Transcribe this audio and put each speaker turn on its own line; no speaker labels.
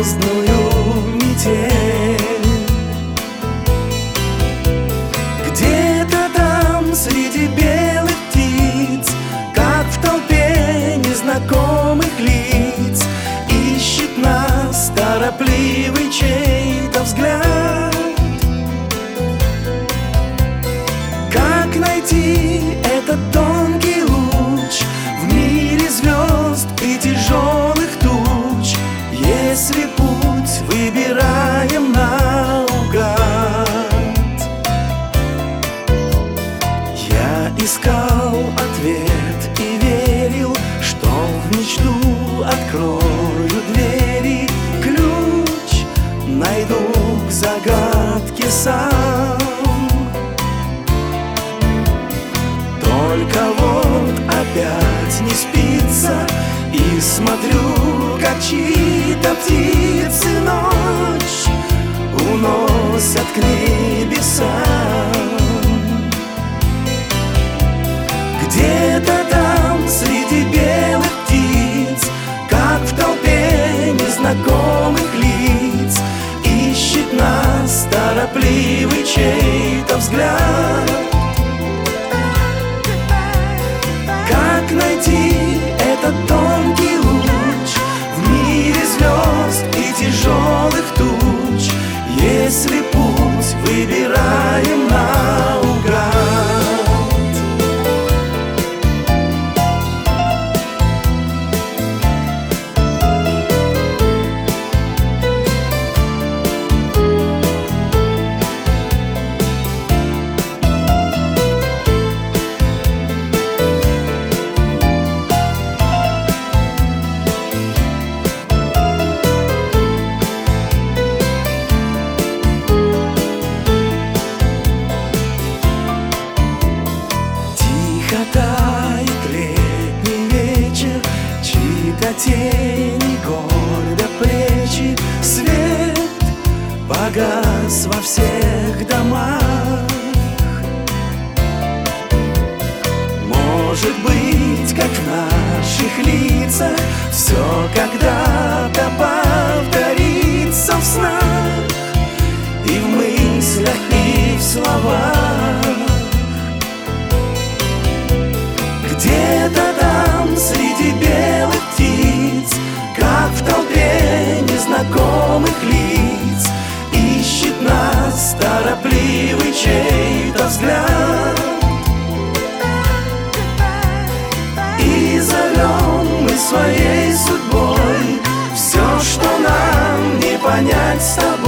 звездную метель. Где-то там среди белых птиц, как в толпе незнакомых лиц, ищет нас торопливый чей-то взгляд. Как найти этот тонкий луч в мире звезд и тяжелых туч, если путь выбираем наугад? Я искал ответ и верил, что в мечту открою двери, ключ найду к загадке сам. Только вот опять не спится, и смотрю, как чьи-то птицы ночь уносят к небесам. Где-то там среди белых птиц, как в толпе незнакомых лиц, ищет нас торопливый чей-то взгляд. Как найти этот тонкий луч в мире звезд и тяжелых туч, если путь выбираем наугад? Тает летний вечер, чьи-то тени гордо плечи, свет погас во всех домах. Может быть, как в наших лицах, все когда-то повторится в снах, и в мыслях, и в словах. Где-то там среди белых птиц, как в толпе незнакомых лиц, ищет нас торопливый чей-то взгляд. И зовем мы своей судьбой все, что нам не понять с тобой.